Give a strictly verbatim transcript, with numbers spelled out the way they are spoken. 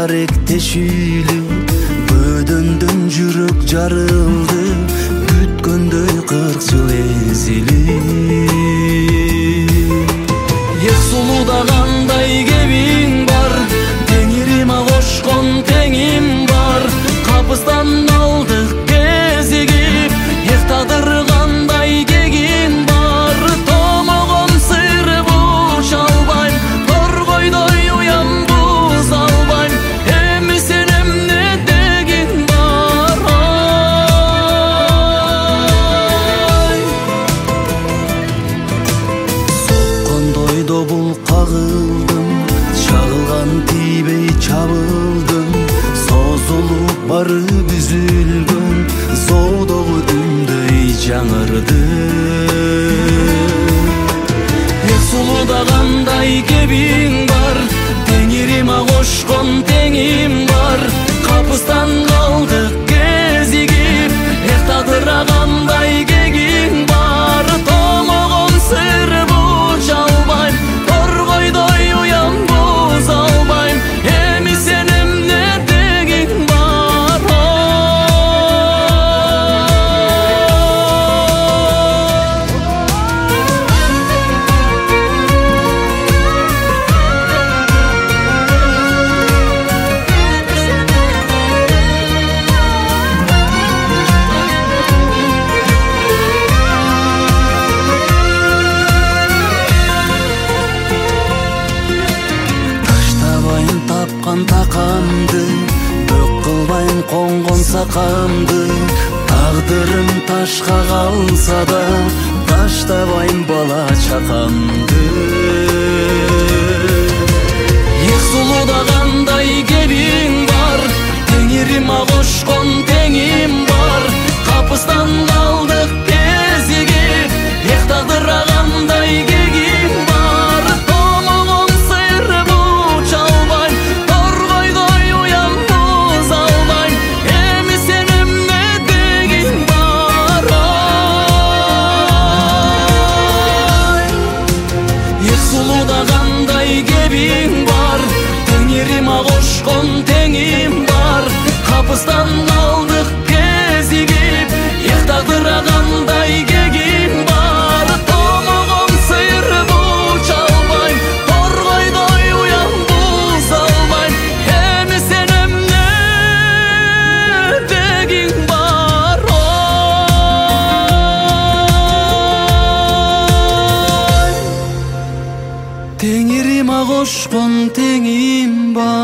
даректешилүү бөдөндөн жүрөк жарылды күткөндөй кырк жыл эзилип эк сулуда кандай кебиң бар теңириме кошкон теңим бар капыстан алдык кезигип эк тадыр кандай кегиң бар томогон сыр буч албайм торгойдой уям буз албайм эми сен эмне дегиң бар ай соккондой добул кагылдым чагылган тийбей чабылдым созулуп барып үзүлгөн зоодогу үндөй жаңырды эк сулуда кандай кебиң бар теңириме кошкон теңим бар капыстан калдык кезигип эк тадыра кандай кегиң бар томогон сыр буч албайм торгойдой уям буз албайм эми сен эмне дегиң бар таштабайм тапкан такамды бөк кылбайм конгон сакамды тагдырым ташка калса да таштабайм бала чакамды эк сулуда кандай кебиң бар теңириме кошкон теңим бар капыстан калдык кезигип эк тагдыра кандай кегиң бар томогон сыр буч албайм торгойдой уям буз албайм эми сен эмне дегиң бар ай эк сулуда кандай кебиң бар теңириме кошкон теңим бар капыстан калдык кезигип эк тагдыра кандай кегиң бар томогон сыр буч албайм торгойдой уям буз албайм эми сен эмне дегиң бар ой теңириме кошкон теңим бар